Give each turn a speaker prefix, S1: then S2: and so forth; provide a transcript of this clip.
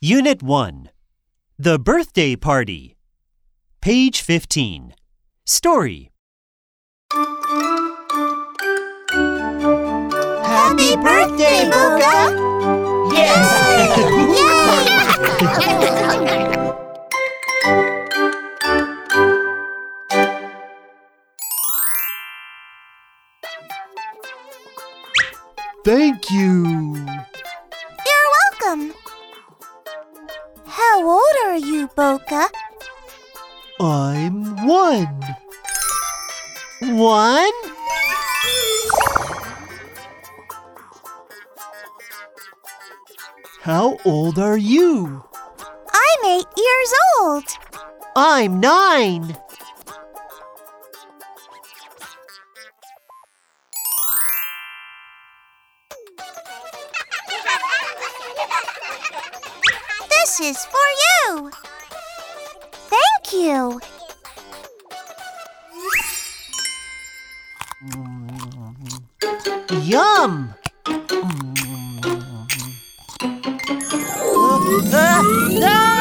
S1: Unit 1. The Birthday Party. Page 15. Story.
S2: Happy birthday, Boca!
S3: Yes!
S1: Thank you.
S2: You're welcome. How old are you, Boca?
S1: I'm 1. 1? How old are you?
S2: I'm 8 years old.
S1: I'm 9.
S2: This is for you. Thank you.
S1: Yum!
S3: No!